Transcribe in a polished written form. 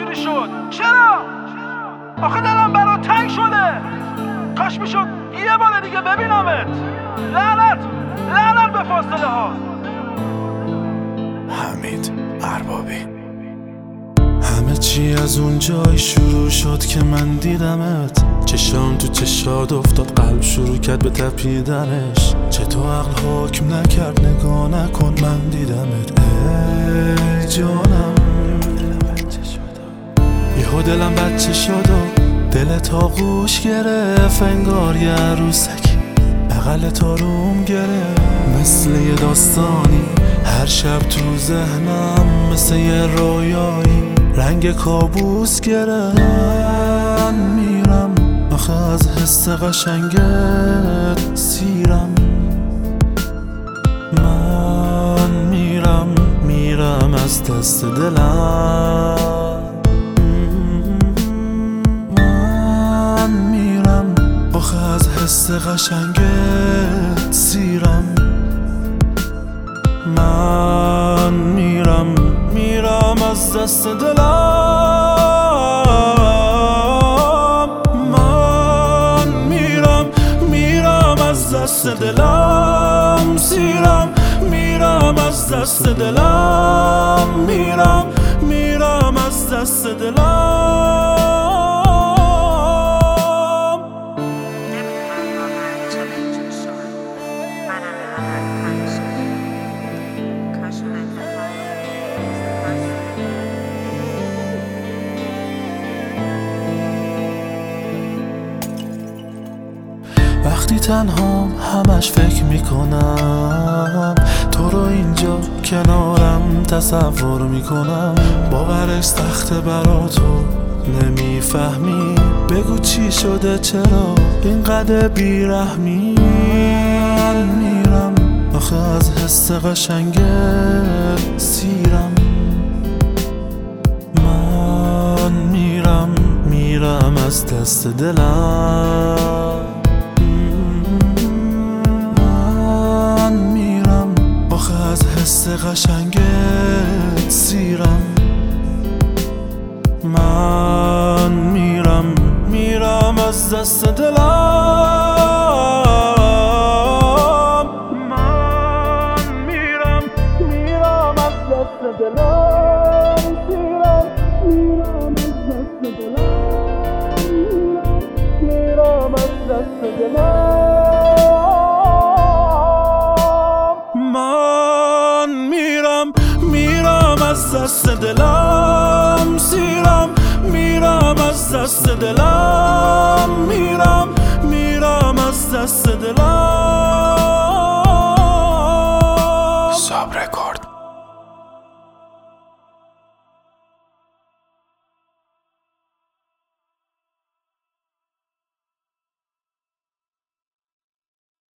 اینجوری شد؟ چرا؟ آخه دلم برات تنگ شده. کاش میشد یه بار دیگه ببینمت. لعنت به فاصله ها. حمید اربابی. همه چی از اون جای شروع شد که من دیدمت، چشام تو چشاد افتاد، قلب شروع کرد به تپیدنش. چطور عقل حکم نکرد نگاه نکن من دیدمت. ای جانم یهو دلم بچه شد و دلت آغوش گرفت، انگار یه عروسکی بغلت آروم گرفت. مثل یه داستانی هر شب تو ذهنم، مثل یه رویایی رنگ کابوس گرفت. من میرم آخه از حس قشنگت سیرم. من میرم از دست دلم. من میرم آخه از حس قشنگت سیرم. من میرم از دست دلم. من میرم از دست دلم سیرم. میرم از دست دلم. میرم از دست دلم. وقتی تنهام همش فکر میکنم تو رو اینجا کنارم تصور میکنم. باورش سخته برا تو نمیفهمی، بگو چی شده چرا اینقدر بیرحمی. من میرم آخه از حس قشنگت سیرم. من میرم از دست دلم. از حس قشنگت سیرم. من میرم از دست دلم. من میرم از دست دلم سیرم. میرم از دست دلم. میرم از دست دلم. من میرم از دست دلم سیرم. میرم از دست دلم.